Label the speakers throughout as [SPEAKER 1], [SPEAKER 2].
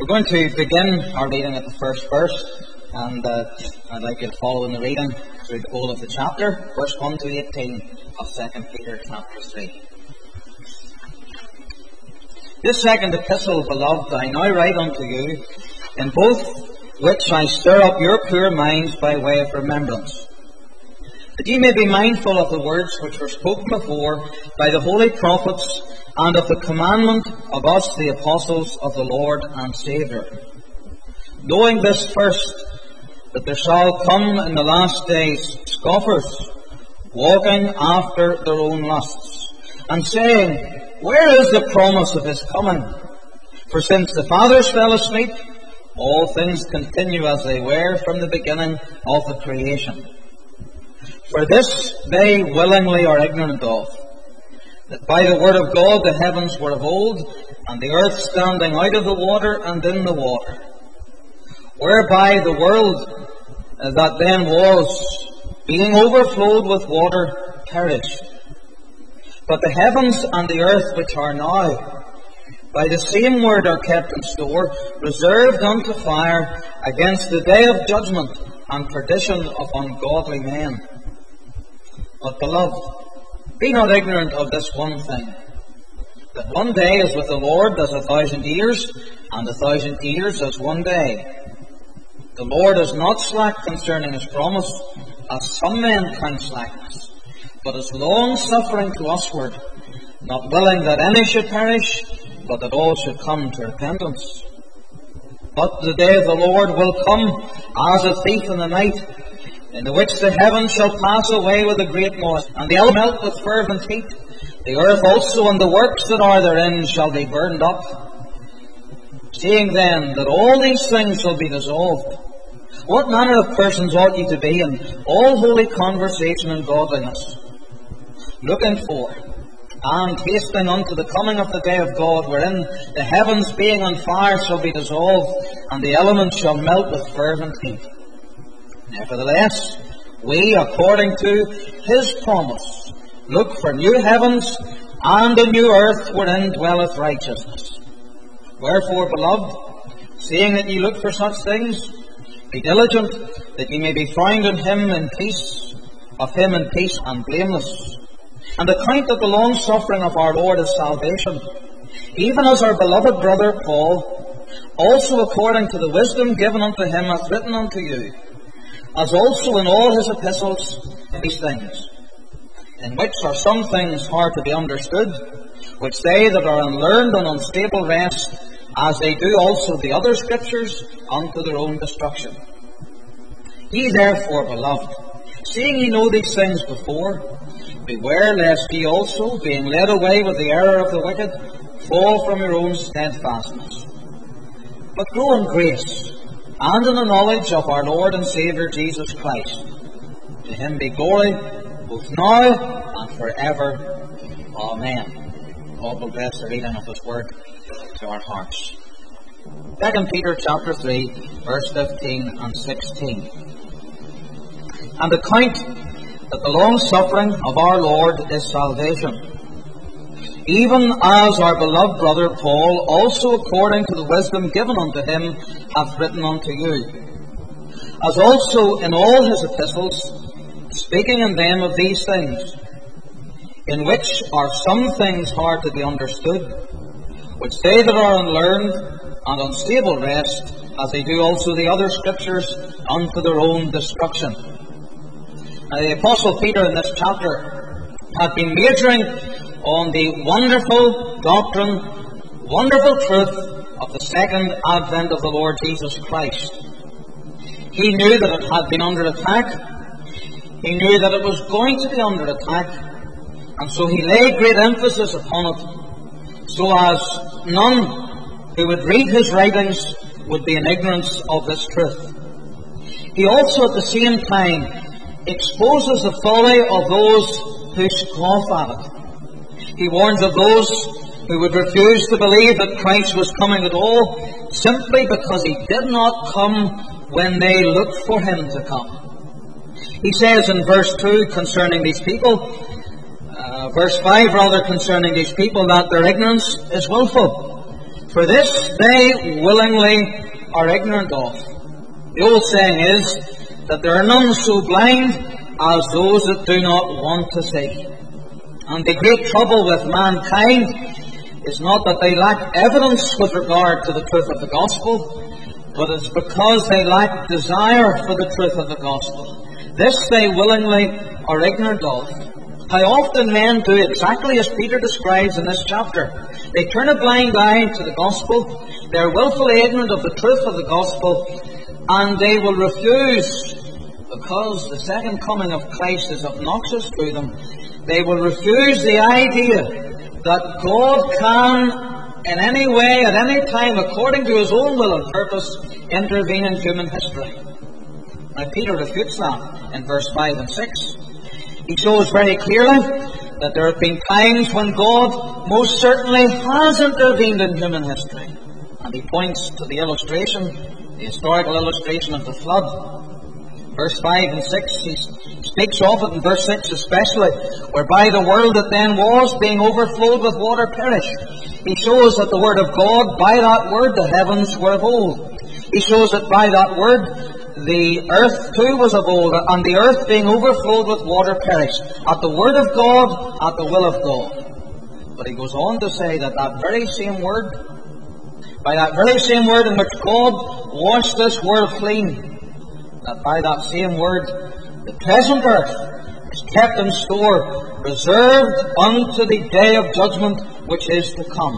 [SPEAKER 1] We're going to begin our reading at the first verse, and I'd like you to follow in the reading through the whole of the chapter, verse 1 to 18 of 2 Peter chapter 3. This second epistle, beloved, I now write unto you, in both which I stir up your pure minds by way of remembrance, that ye may be mindful of the words which were spoken before by the holy prophets, and of the commandment of us, the apostles of the Lord and Saviour. Knowing this first, that there shall come in the last days scoffers, walking after their own lusts, and saying, Where is the promise of his coming? For since the fathers fell asleep, all things continue as they were from the beginning of the creation. For this they willingly are ignorant of, that by the word of God the heavens were of old, and the earth standing out of the water and in the water, whereby the world that then was, being overflowed with water, perished. But the heavens and the earth which are now, by the same word are kept in store, reserved unto fire against the day of judgment and perdition of ungodly men. But beloved, be not ignorant of this one thing, that one day is with the Lord as 1,000 years, and 1,000 years as one day. The Lord is not slack concerning his promise, as some men count slackness, but is long-suffering to usward, not willing that any should perish, but that all should come to repentance. But the day of the Lord will come as a thief in the night, in the which the heavens shall pass away with a great noise, and the earth melt with fervent heat. The earth also and the works that are therein shall be burned up. Seeing then that all these things shall be dissolved, what manner of persons ought ye to be in all holy conversation and godliness, looking for and hasting unto the coming of the day of God, wherein the heavens being on fire shall be dissolved, and the elements shall melt with fervent heat. Nevertheless, we, according to his promise, look for new heavens and a new earth wherein dwelleth righteousness. Wherefore, beloved, seeing that ye look for such things, be diligent that ye may be found in him in peace, and blameless. And account that the long suffering of our Lord is salvation, even as our beloved brother Paul, also according to the wisdom given unto him, hath written unto you, as also in all his epistles, these things, in which are some things hard to be understood, which they that are unlearned and unstable wrest, as they do also the other scriptures, unto their own destruction. Ye therefore, beloved, seeing ye know these things before, beware lest ye also, being led away with the error of the wicked, fall from your own steadfastness. But grow in grace, and in the knowledge of our Lord and Saviour Jesus Christ. To him be glory, both now and forever. Amen. God will bless the reading of his word to our hearts. 2 Peter chapter 3, verse 15 and 16. And account that the long suffering of our Lord is salvation, even as our beloved brother Paul, also according to the wisdom given unto him, hath written unto you, as also in all his epistles, speaking in them of these things, in which are some things hard to be understood, which they that are unlearned and unstable wrest, as they do also the other scriptures, unto their own destruction. Now, the Apostle Peter in this chapter had been majoring on the wonderful doctrine, wonderful truth of the second advent of the Lord Jesus Christ. He knew that it had been under attack. He knew that it was going to be under attack. And so he laid great emphasis upon it, so as none who would read his writings would be in ignorance of this truth. He also at the same time exposes the folly of those who scoff at it. He warns of those who would refuse to believe that Christ was coming at all, simply because he did not come when they looked for him to come. He says in verse 2 concerning these people, verse 5 rather, concerning these people, that their ignorance is willful. For this they willingly are ignorant of. The old saying is that there are none so blind as those that do not want to see. And the great trouble with mankind is not that they lack evidence with regard to the truth of the gospel, but it's because they lack desire for the truth of the gospel. This they willingly are ignorant of. How often men do exactly as Peter describes in this chapter. They turn a blind eye to the gospel, they are willfully ignorant of the truth of the gospel, and they will refuse, because the second coming of Christ is obnoxious to them, they will refuse the idea that God can, in any way, at any time, according to His own will and purpose, intervene in human history. Now Peter refutes that in verse 5 and 6. He shows very clearly that there have been times when God most certainly has intervened in human history. And he points to the illustration, the historical illustration of the flood. Verse 5 and 6, he speaks of it in verse 6 especially, whereby the world that then was, being overflowed with water, perished. He shows that the word of God, by that word the heavens were of old. He shows that by that word the earth too was of old, and the earth being overflowed with water perished. At the word of God, at the will of God. But he goes on to say that that very same word, by that very same word in which God washed this world clean, that by that same word the present earth is kept in store, reserved unto the day of judgment which is to come.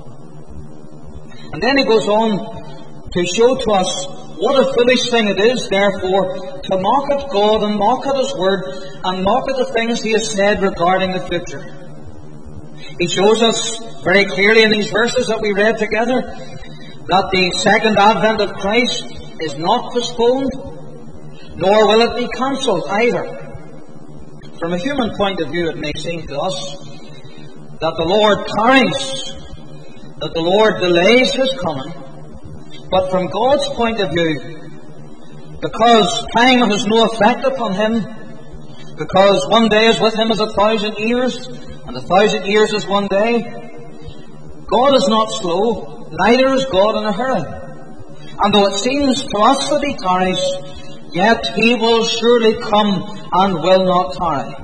[SPEAKER 1] And then he goes on to show to us what a foolish thing it is, therefore, to mock at God and mock at His word and mock at the things He has said regarding the future. He shows us very clearly in these verses that we read together that the second advent of Christ is not postponed, nor will it be cancelled either. From a human point of view, it may seem to us that the Lord tarries, that the Lord delays His coming. But from God's point of view, because time has no effect upon Him, because one day is with Him as 1,000 years, and 1,000 years is one day, God is not slow, neither is God in a hurry. And though it seems to us that He tarries, yet He will surely come and will not tarry.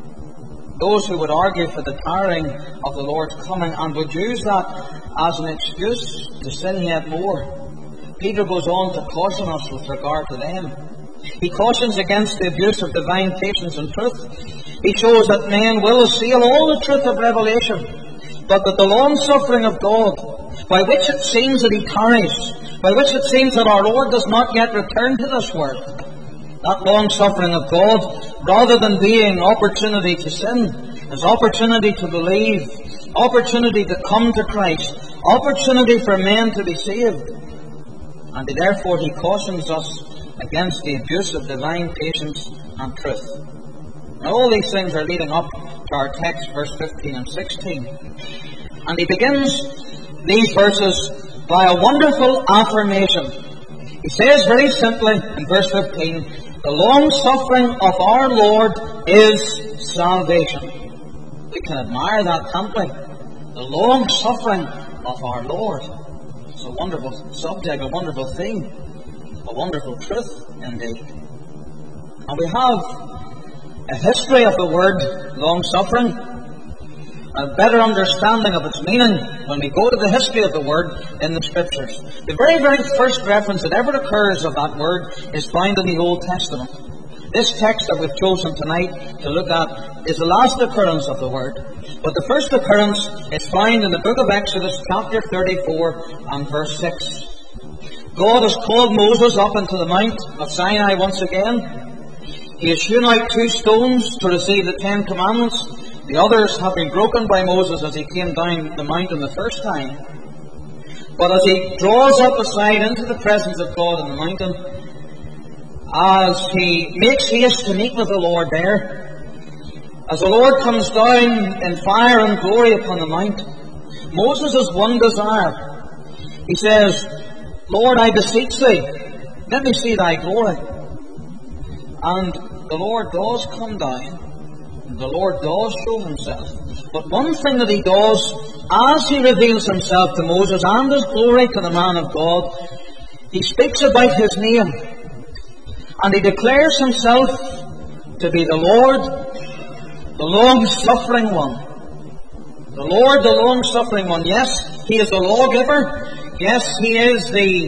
[SPEAKER 1] Those who would argue for the tarrying of the Lord's coming and would use that as an excuse to sin yet more, Peter goes on to caution us with regard to them. He cautions against the abuse of divine patience and truth. He shows that men will assail all the truth of revelation, but that the long-suffering of God, by which it seems that He tarries, by which it seems that our Lord does not yet return to this world, that long-suffering of God, rather than being opportunity to sin, is opportunity to believe, opportunity to come to Christ, opportunity for men to be saved. And therefore he cautions us against the abuse of divine patience and truth. Now all these things are leading up to our text, verse 15 and 16. And he begins these verses by a wonderful affirmation. He says very simply in verse 15, the long-suffering of our Lord is salvation. We can admire that, can't we? The long-suffering of our Lord. It's a wonderful subject, a wonderful theme, a wonderful truth indeed. And we have a history of the word long-suffering, a better understanding of its meaning when we go to the history of the word in the Scriptures. The very, very first reference that ever occurs of that word is found in the Old Testament. This text that we've chosen tonight to look at is the last occurrence of the word. But the first occurrence is found in the book of Exodus, chapter 34 and verse 6. God has called Moses up into the mount of Sinai once again. He has hewn out 2 stones to receive the 10 commandments. The others have been broken by Moses as he came down the mountain the first time. But as he draws up aside into the presence of God on the mountain, as he makes haste to meet with the Lord there, as the Lord comes down in fire and glory upon the mount, Moses has one desire. He says, Lord, I beseech thee, let me see thy glory. And the Lord does come down. The Lord does show himself. But one thing that he does as he reveals himself to Moses and his glory to the man of God, he speaks about his name, and he declares himself to be the Lord, the long-suffering one. The Lord, the long-suffering one. Yes, he is the lawgiver. Yes, he is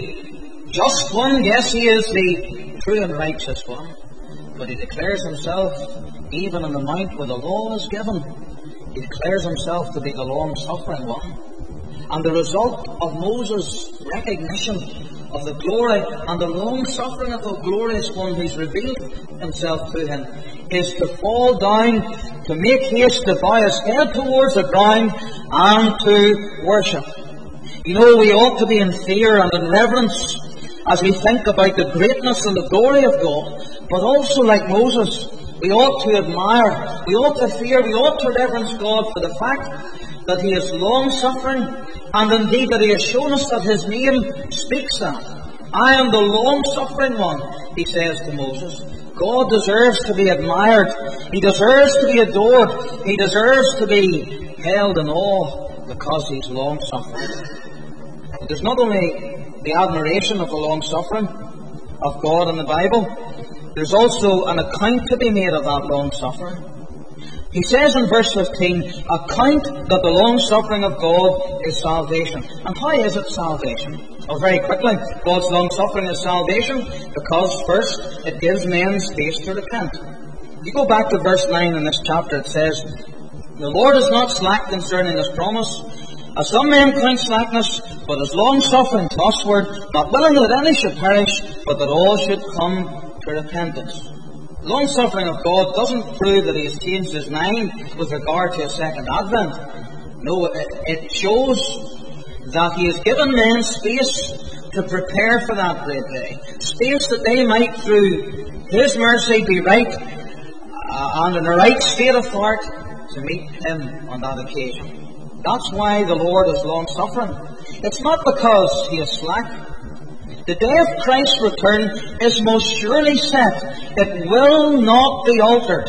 [SPEAKER 1] the just one. Yes, he is the true and righteous one. But he declares himself, even on the mount where the law is given, he declares himself to be the long-suffering one. And the result of Moses' recognition of the glory and the long-suffering of the glorious one who's revealed himself to him is to fall down, to make haste, to bow his head towards the ground, and to worship. You know, we ought to be in fear and in reverence as we think about the greatness and the glory of God, but also like Moses, we ought to admire, we ought to fear, we ought to reverence God for the fact that he is long-suffering, and indeed that he has shown us that his name speaks that. I am the long-suffering one, he says to Moses. God deserves to be admired. He deserves to be adored. He deserves to be held in awe because he's long-suffering. There's not only the admiration of the long-suffering of God in the Bible, there's also an account to be made of that long-suffering. He says in verse 15, account that the long-suffering of God is salvation. And how is it salvation? Well, very quickly, God's long-suffering is salvation because first, it gives men space to repent. If you go back to verse 9 in this chapter, it says, the Lord is not slack concerning his promise, as some men count slackness, but is long-suffering to usward, not willing that any should perish, but that all should come to repentance. Long-suffering of God doesn't prove that he has changed his mind with regard to his second advent. No, it shows that he has given men space to prepare for that great day. Space that they might, through his mercy, be right and in the right state of heart to meet him on that occasion. That's why the Lord is long-suffering. It's not because he is slack. The day of Christ's return is most surely set. It will not be altered.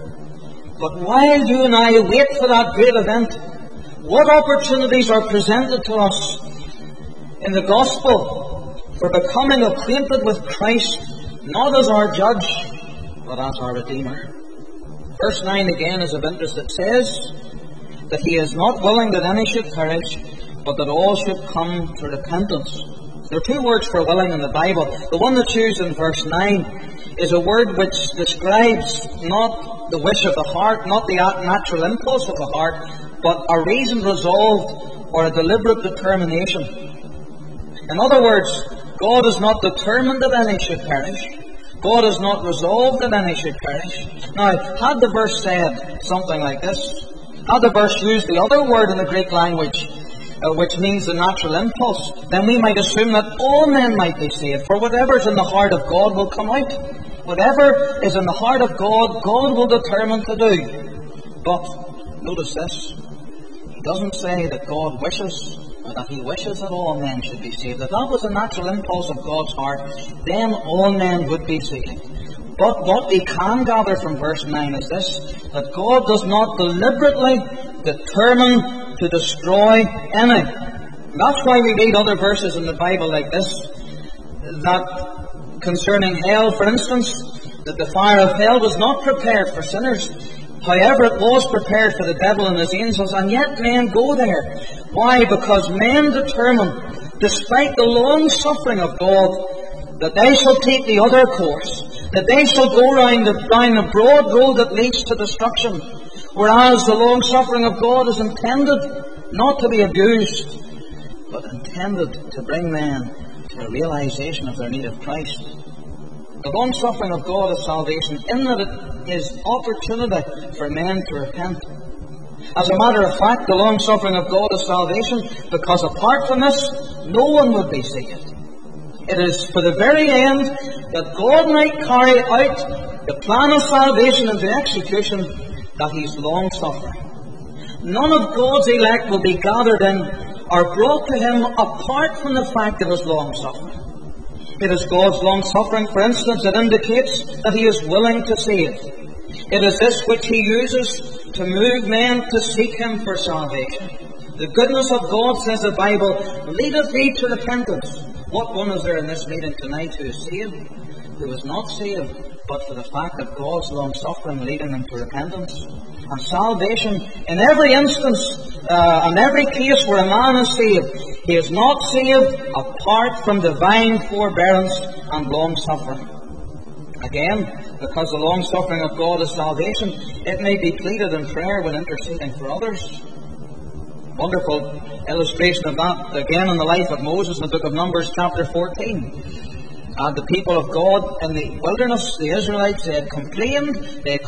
[SPEAKER 1] But while you and I wait for that great event, what opportunities are presented to us in the gospel for becoming acquainted with Christ, not as our judge, but as our Redeemer? Verse 9 again is of interest. It says that he is not willing that any should perish, but that all should come to repentance. There are two words for willing in the Bible. The one that's used in verse 9 is a word which describes not the wish of the heart, not the natural impulse of the heart, but a reasoned resolve or a deliberate determination. In other words, God is not determined that any should perish. God is not resolved that any should perish. Now, had the verse said something like this, had the verse used the other word in the Greek language, which means the natural impulse, then we might assume that all men might be saved. For whatever is in the heart of God will come out. Whatever is in the heart of God, God will determine to do. But, notice this, he doesn't say that God wishes, or that he wishes that all men should be saved. If that was the natural impulse of God's heart, then all men would be saved. But what we can gather from verse 9 is this, that God does not deliberately determine to destroy any. That's why we read other verses in the Bible like this, that concerning hell, for instance, that the fire of hell was not prepared for sinners. However, it was prepared for the devil and his angels, and yet men go there. Why? Because men determine, despite the long suffering of God, that they shall take the other course, that they shall go down the broad road that leads to destruction, whereas the long suffering of God is intended not to be abused, but intended to bring men to a realization of their need of Christ. The long suffering of God is salvation, in that it is opportunity for men to repent. As a matter of fact, the long suffering of God is salvation, because apart from this, no one would be saved. It is for the very end that God might carry out the plan of salvation into execution that he is long suffering. None of God's elect will be gathered in or brought to him apart from the fact of his long suffering. It is God's long suffering, for instance, that indicates that he is willing to save. It is this which he uses to move men to seek him for salvation. The goodness of God, says the Bible, leadeth thee to repentance. What one is there in this meeting tonight who is saved, who is not saved, but for the fact that God's long-suffering leading them to repentance? And salvation, in every instance, in every case where a man is saved, he is not saved apart from divine forbearance and long-suffering. Again, because the long-suffering of God is salvation, it may be pleaded in prayer when interceding for others. Wonderful illustration of that, again, in the life of Moses in the book of Numbers, chapter 14. And the people of God in the wilderness, the Israelites, they had complained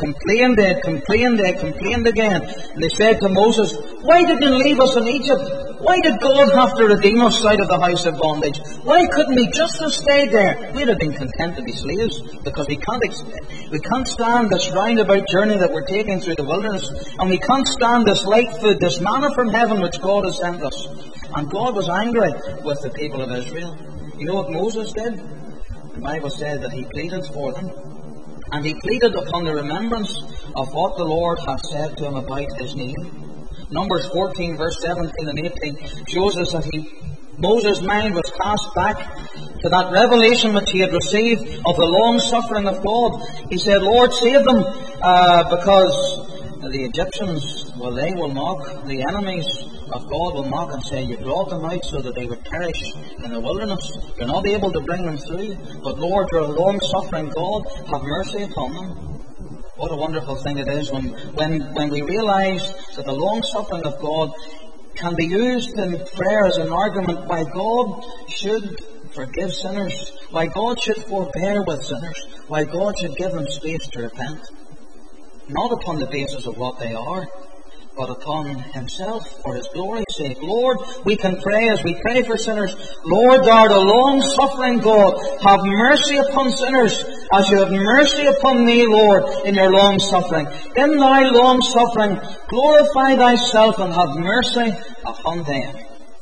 [SPEAKER 1] again. And they said to Moses, "Why did you leave us in Egypt? Why did God have to redeem us out of the house of bondage? Why couldn't we just have stayed there? We'd have been content to be slaves, because we can't stand this roundabout journey that we're taking through the wilderness, and we can't stand this light food, this manna from heaven which God has sent us." And God was angry with the people of Israel. You know what Moses did? The Bible said that he pleaded for them. And he pleaded upon the remembrance of what the Lord had said to him about his name. Numbers 14, verse 17 and 18 shows us that Moses' mind was cast back to that revelation which he had received of the long-suffering of God. He said, "Lord, save them, because the Egyptians, well, they will mock, the enemies of God will mock and say, you brought them out so that they would perish in the wilderness. You're not able to bring them through. But Lord, you're a long-suffering God. Have mercy upon them." What a wonderful thing it is when we realize that the long-suffering of God can be used in prayer as an argument why God should forgive sinners, why God should forbear with sinners, why God should give them space to repent. Not upon the basis of what they are, but upon himself, for his glory's sake. Lord, we can pray as we pray for sinners, "Lord, thou art a long-suffering God. Have mercy upon sinners, as you have mercy upon me, Lord, in your long-suffering. In thy long-suffering, glorify thyself and have mercy upon them."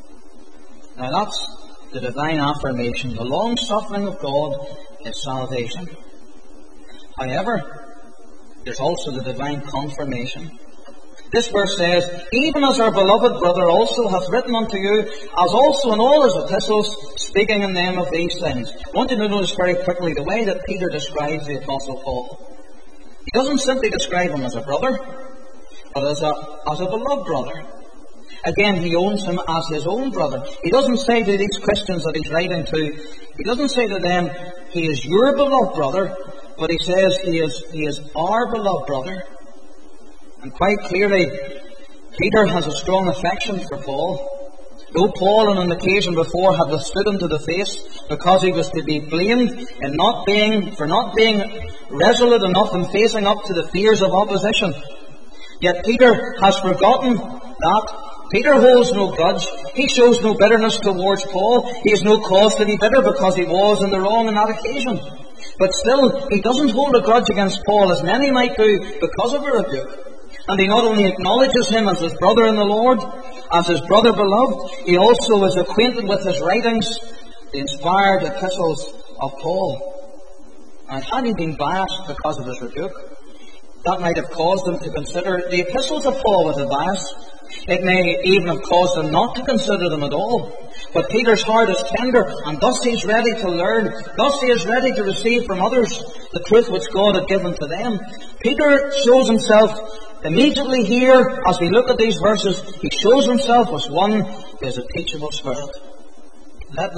[SPEAKER 1] Now that's the divine affirmation. The long-suffering of God is salvation. However, there's also the divine confirmation. This verse says, "Even as our beloved brother also hath written unto you, as also in all his epistles, speaking in them of these things." I want you to notice very quickly the way that Peter describes the Apostle Paul. He doesn't simply describe him as a brother, but as a beloved brother. Again, he owns him as his own brother. He doesn't say to these Christians that he's writing to, he doesn't say to them, "He is your beloved brother," but he says he is our beloved brother. And quite clearly, Peter has a strong affection for Paul. Though Paul on an occasion before had withstood him to the face because he was to be blamed for not being resolute enough in facing up to the fears of opposition, yet Peter has forgotten that. Peter holds no grudge. He shows no bitterness towards Paul. He has no cause to be bitter because he was in the wrong on that occasion. But still, he doesn't hold a grudge against Paul as many might do because of a rebuke. And he not only acknowledges him as his brother in the Lord, as his brother beloved, he also is acquainted with his writings, the inspired epistles of Paul. And had he been biased because of his rebuke, that might have caused him to consider the epistles of Paul with a bias. It may even have caused him not to consider them at all. But Peter's heart is tender, and thus he is ready to learn. Thus he is ready to receive from others the truth which God had given to them. Peter shows himself immediately here, as we look at these verses, he shows himself as one who is a teachable spirit. Let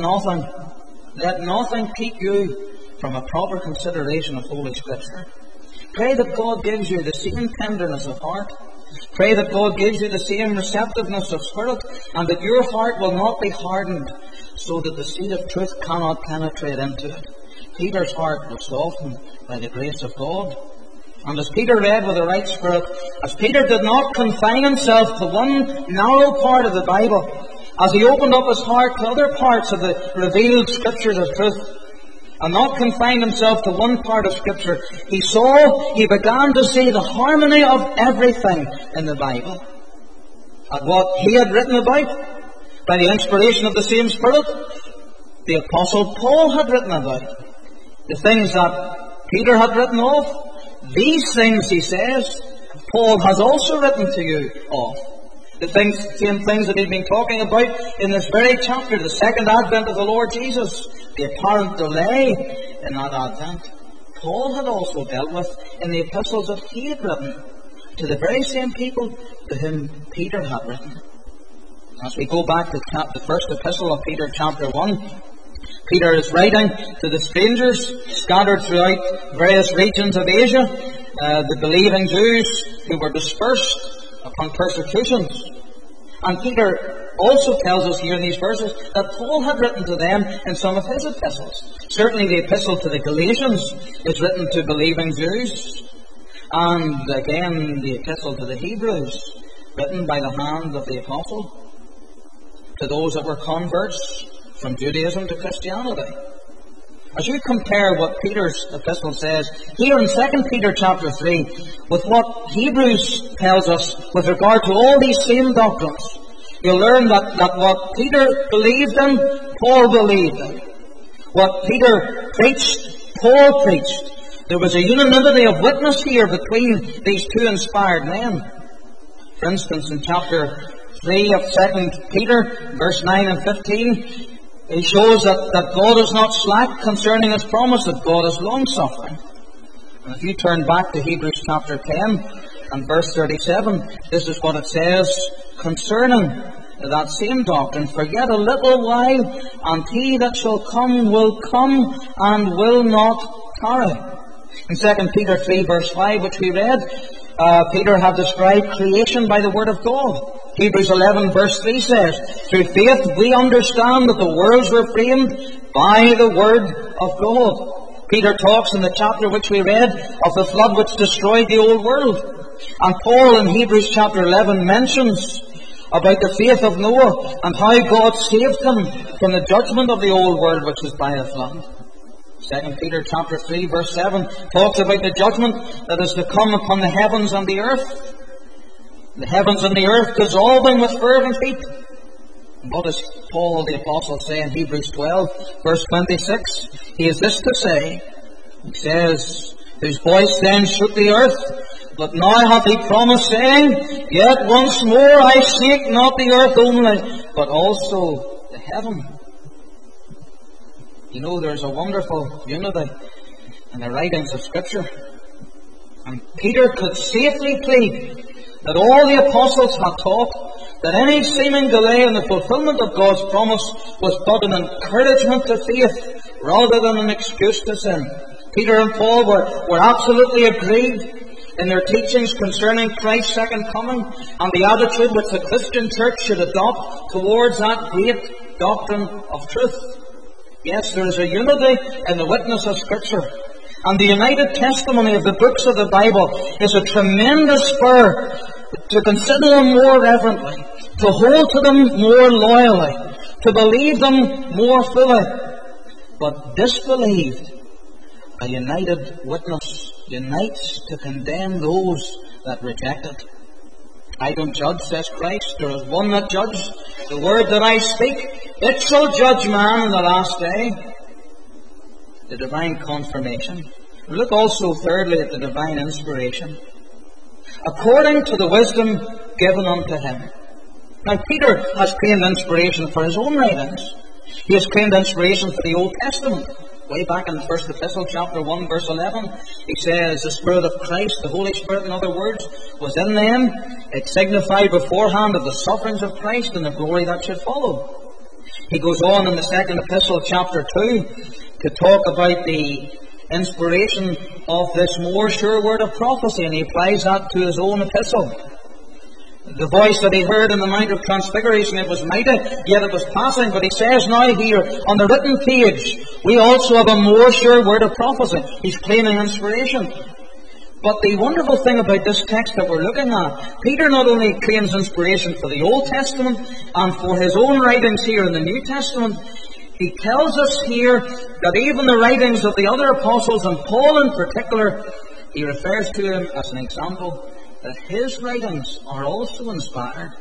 [SPEAKER 1] nothing keep you from a proper consideration of Holy Scripture. Pray that God gives you the same tenderness of heart. Pray that God gives you the same receptiveness of spirit, and that your heart will not be hardened, so that the seed of truth cannot penetrate into it. Peter's heart was softened by the grace of God. And as Peter read with the right spirit, as Peter did not confine himself to one narrow part of the Bible, as he opened up his heart to other parts of the revealed scriptures of truth, and not confine himself to one part of Scripture, he began to see the harmony of everything in the Bible. And what he had written about, by the inspiration of the same Spirit, the Apostle Paul had written about. The things that Peter had written of, these things, he says, Paul has also written to you of. same things that he'd been talking about in this very chapter, the second advent of the Lord Jesus, the apparent delay in that advent, Paul had also dealt with in the epistles that he had written to the very same people to whom Peter had written. As we go back to the first epistle of Peter, chapter 1, Peter is writing to the strangers scattered throughout various regions of Asia, the believing Jews who were dispersed upon persecutions. And Peter also tells us here in these verses that Paul had written to them in some of his epistles. Certainly the epistle to the Galatians is written to believing Jews. And again the epistle to the Hebrews, written by the hand of the apostle, to those that were converts from Judaism to Christianity. As you compare what Peter's epistle says here in 2 Peter chapter 3 with what Hebrews tells us with regard to all these same doctrines, you'll learn that what Peter believed in, Paul believed in. What Peter preached, Paul preached. There was a unanimity of witness here between these two inspired men. For instance, in chapter 3 of 2 Peter, verse 9 and 15, it shows that God is not slack concerning His promise, that God is long-suffering. And if you turn back to Hebrews chapter 10 and verse 37, this is what it says concerning that same doctrine. For yet a little while, and He that shall come will come and will not tarry. In 2 Peter 3 verse 5, which we read, Peter had described creation by the Word of God. Hebrews 11 verse 3 says, through faith we understand that the worlds were framed by the Word of God. Peter talks in the chapter which we read of the flood which destroyed the old world. And Paul in Hebrews chapter 11 mentions about the faith of Noah and how God saved him from the judgment of the old world which was by a flood. 2 Peter chapter 3 verse 7 talks about the judgment that is to come upon the heavens and the earth. The heavens and the earth dissolving with fervent heat. And what does Paul the Apostle say in Hebrews 12 verse 26? He has this to say. He says, whose voice then shook the earth, but now hath He promised, saying, yet once more I shake not the earth only, but also the heaven. You know, there's a wonderful unity in the writings of Scripture. And Peter could safely plead that all the apostles had taught that any seeming delay in the fulfillment of God's promise was but an encouragement to faith rather than an excuse to sin. Peter and Paul were absolutely agreed in their teachings concerning Christ's second coming and the attitude which the Christian church should adopt towards that great doctrine of truth. Yes, there is a unity in the witness of Scripture. And the united testimony of the books of the Bible is a tremendous spur to consider them more reverently, to hold to them more loyally, to believe them more fully. But disbelieved, a united witness unites to condemn those that reject it. I don't judge, says Christ. There is one that judges. The word that I speak, it shall judge man in the last day. The divine confirmation. Look also thirdly at the divine inspiration. According to the wisdom given unto him. Now Peter has claimed inspiration for his own writings. He has claimed inspiration for the Old Testament. Way back in the first epistle, chapter 1, verse 11, he says, the Spirit of Christ, the Holy Spirit, in other words, was in them. It signified beforehand of the sufferings of Christ and the glory that should follow. He goes on in the second epistle, chapter 2, to talk about the inspiration of this more sure word of prophecy, and he applies that to his own epistle. The voice that he heard in the Mount of Transfiguration, it was mighty, yet it was passing. But he says now here, on the written page, we also have a more sure word of prophecy. He's claiming inspiration. But the wonderful thing about this text that we're looking at, Peter not only claims inspiration for the Old Testament and for his own writings here in the New Testament, he tells us here that even the writings of the other apostles, and Paul in particular, he refers to him as an example, that his writings are also inspired.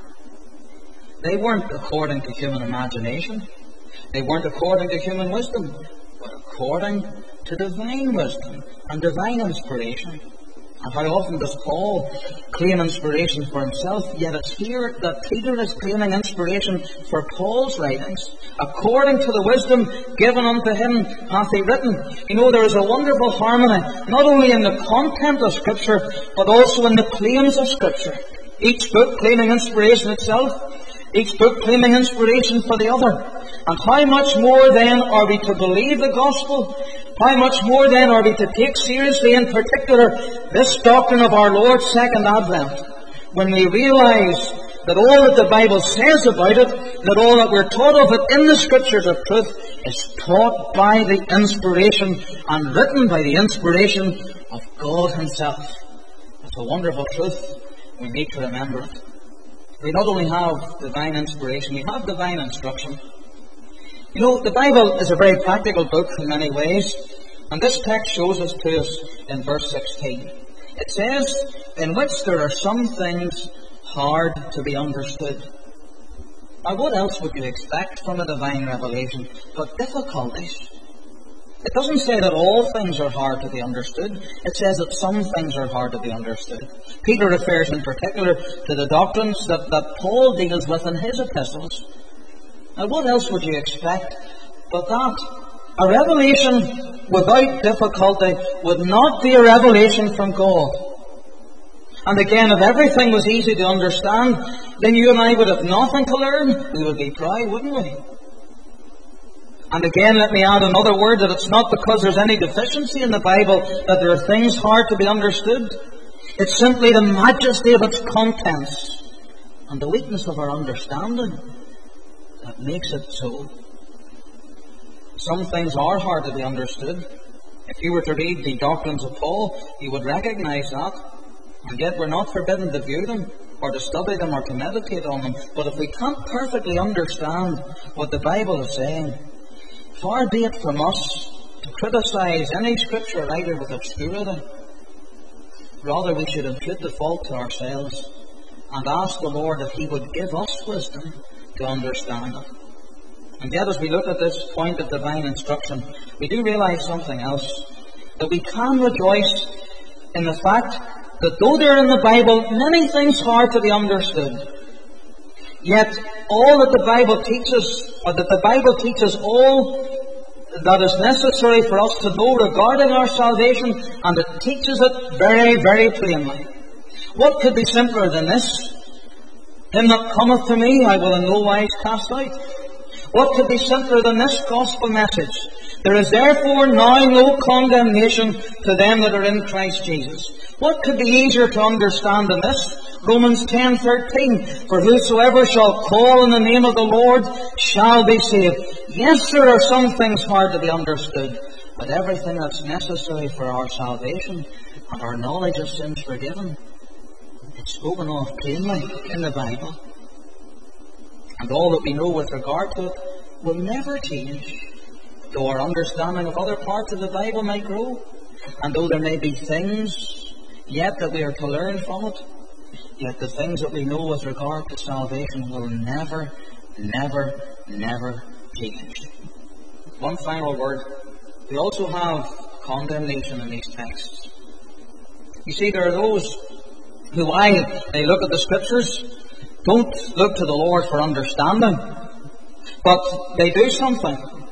[SPEAKER 1] They weren't according to human imagination. They weren't according to human wisdom, but according to divine wisdom and divine inspiration. And how often does Paul claim inspiration for himself? Yet it's here that Peter is claiming inspiration for Paul's writings. According to the wisdom given unto him hath he written. You know, there is a wonderful harmony, not only in the content of Scripture, but also in the claims of Scripture. Each book claiming inspiration itself, each book claiming inspiration for the other. And how much more then are we to believe the gospel? How much more then are we to take seriously, in particular, this doctrine of our Lord's second advent, when we realize that all that the Bible says about it, that all that we're taught of it in the Scriptures of truth, is taught by the inspiration and written by the inspiration of God Himself. It's a wonderful truth. We need to remember it. We not only have divine inspiration, we have divine instruction. You know, the Bible is a very practical book in many ways, and this text shows us to us in verse 16. It says, in which there are some things hard to be understood. Now, what else would you expect from a divine revelation but difficulties? It doesn't say that all things are hard to be understood. It says that some things are hard to be understood. Peter refers in particular to the doctrines that Paul deals with in his epistles. Now, what else would you expect but that? A revelation without difficulty would not be a revelation from God. And again, if everything was easy to understand, then you and I would have nothing to learn. We would be dry, wouldn't we? And again, let me add another word, that it's not because there's any deficiency in the Bible that there are things hard to be understood. It's simply the majesty of its contents and the weakness of our understanding that makes it so. Some things are hard to be understood. If you were to read the doctrines of Paul, you would recognize that. And yet we're not forbidden to view them, or to study them, or to meditate on them. But if we can't perfectly understand what the Bible is saying, far be it from us to criticize any Scripture writer with obscurity. Rather, we should impute the fault to ourselves and ask the Lord if He would give us wisdom to understand it. And yet, as we look at this point of divine instruction, we do realize something else. That we can rejoice in the fact that though there are in the Bible many things hard to be understood, yet all that the Bible teaches, or that the Bible teaches all that is necessary for us to know regarding our salvation, and it teaches it very, very plainly. What could be simpler than this? Him that cometh to me, I will in no wise cast out. What could be simpler than this gospel message? There is therefore now no condemnation to them that are in Christ Jesus. What could be easier to understand than this? Romans 10:13. For whosoever shall call on the name of the Lord shall be saved. Yes, there are some things hard to be understood, but everything that's necessary for our salvation and our knowledge of sins forgiven, it's spoken of plainly in the Bible. And all that we know with regard to it will never change, though our understanding of other parts of the Bible might grow, and though there may be things yet that we are to learn from it, yet the things that we know with regard to salvation will never, never, never change. One final word. We also have condemnation in these texts. You see, there are those who, while they look at the Scriptures, don't look to the Lord for understanding, but they do something.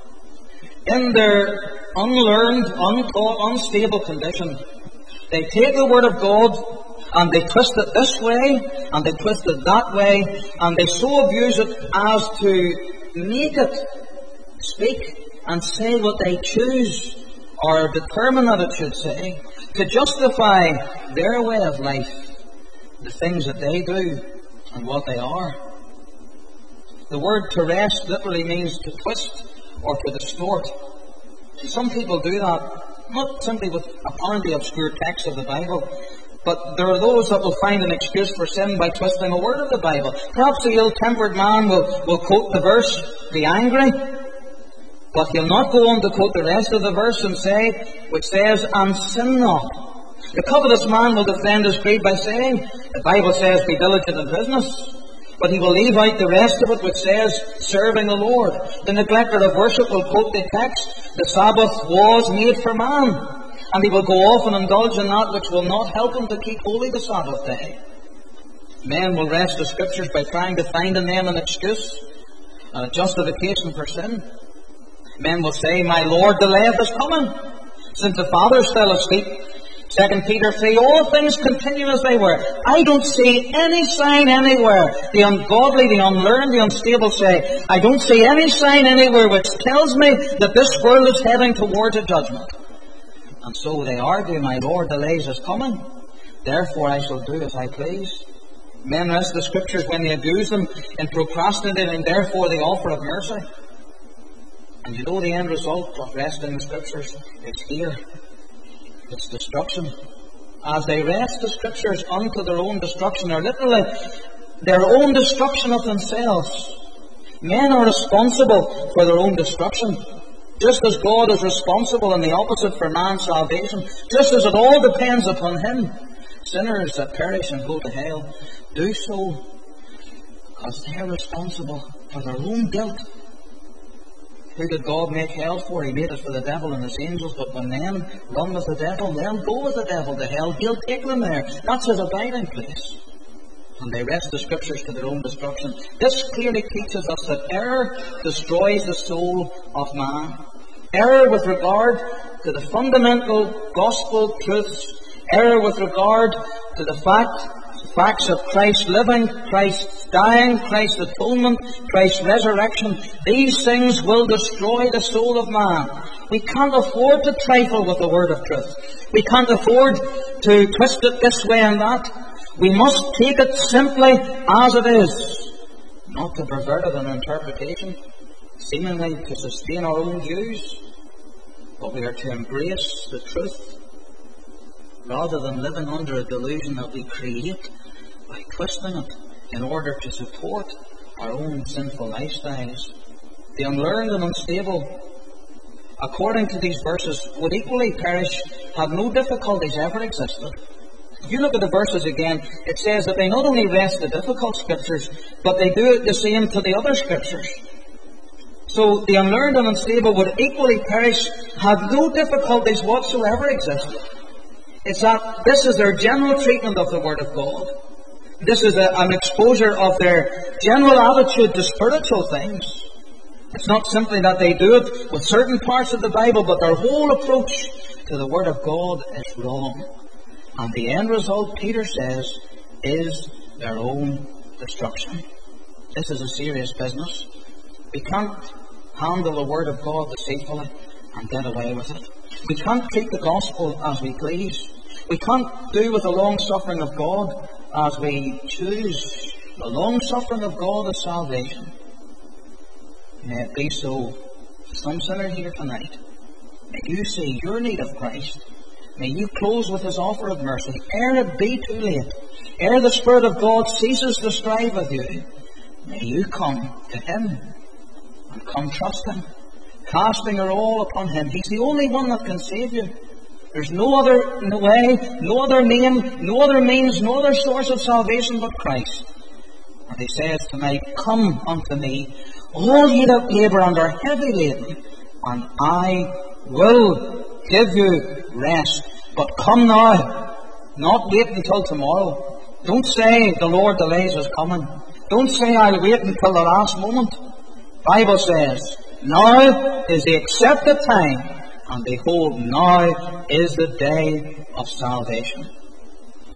[SPEAKER 1] In their unlearned, untaught, unstable condition, they take the Word of God and they twist it this way and they twist it that way, and they so abuse it as to make it speak and say what they choose or determine that it should say, to justify their way of life, the things that they do and what they are. The word to wrest literally means to twist or to distort. Some people do that, not simply with apparently obscure texts of the Bible, but there are those that will find an excuse for sin by twisting a word of the Bible. Perhaps a ill-tempered man will quote the verse, be angry, but he'll not go on to quote the rest of the verse and say, which says, and sin not. The covetous man will defend his creed by saying, the Bible says, be diligent in business. But he will leave out the rest of it, which says, serving the Lord. The neglecter of worship will quote the text, the Sabbath was made for man. And he will go off and indulge in that which will not help him to keep holy the Sabbath day. Men will wrest the Scriptures by trying to find in them an excuse, a justification for sin. Men will say, my Lord delayeth his coming, since the Father is still asleep. 2 Peter 3, all things continue as they were. I don't see any sign anywhere. The ungodly, the unlearned, the unstable say, I don't see any sign anywhere which tells me that this world is heading towards a judgment. And so they argue, my Lord delays his coming, therefore I shall do as I please. Men wrest the Scriptures when they abuse them and procrastinate, and therefore the offer of mercy. And you know the end result of wresting the Scriptures? It's here. It's destruction. As they wrest the Scriptures unto their own destruction, or literally their own destruction of themselves. Men are responsible for their own destruction. Just as God is responsible in the opposite for man's salvation, just as it all depends upon Him. Sinners that perish and go to hell do so because they're responsible for their own guilt. Who did God make hell for? He made it for the devil and his angels, but when men run with the devil, they'll go with the devil to hell. He'll take them there. That's his abiding place. And they wrest the Scriptures to their own destruction. This clearly teaches us that error destroys the soul of man. Error with regard to the fundamental gospel truths. Error with regard to the facts of Christ's living, Christ's dying, Christ's atonement, Christ's resurrection. These things will destroy the soul of man. We can't afford to trifle with the word of truth. We can't afford to twist it this way and that. We must take it simply as it is, not to pervert it in interpretation, seemingly to sustain our own views, but we are to embrace the truth rather than living under a delusion that we create by twisting it in order to support our own sinful lifestyles. The unlearned and unstable, according to these verses, would equally perish had no difficulties ever existed. If you look at the verses again, it says that they not only wrest the difficult Scriptures, but they do the same to the other Scriptures. So the unlearned and unstable would equally perish had no difficulties whatsoever existed. It's that this is their general treatment of the Word of God. This is an exposure of their general attitude to spiritual things. It's not simply that they do it with certain parts of the Bible, but their whole approach to the Word of God is wrong. And the end result, Peter says, is their own destruction. This is a serious business. We can't handle the Word of God deceitfully and get away with it. We can't treat the gospel as we please. We can't do with the long-suffering of God as we choose. The long-suffering of God is salvation. May it be so. Some sinner here tonight, may you see your need of Christ. May you close with His offer of mercy, ere it be too late, ere the Spirit of God ceases to strive with you. May you come to Him and come trust Him, casting your all upon Him. He's the only one that can save you. There's no other way, no other name, no other means, no other source of salvation but Christ. And He says tonight, come unto me, all ye that labour and are heavy laden, and I will give you rest. But come now, not wait until tomorrow. Don't say the Lord delays His coming. Don't say I'll wait until the last moment. Bible says, now is the accepted time, and behold, now is the day of salvation.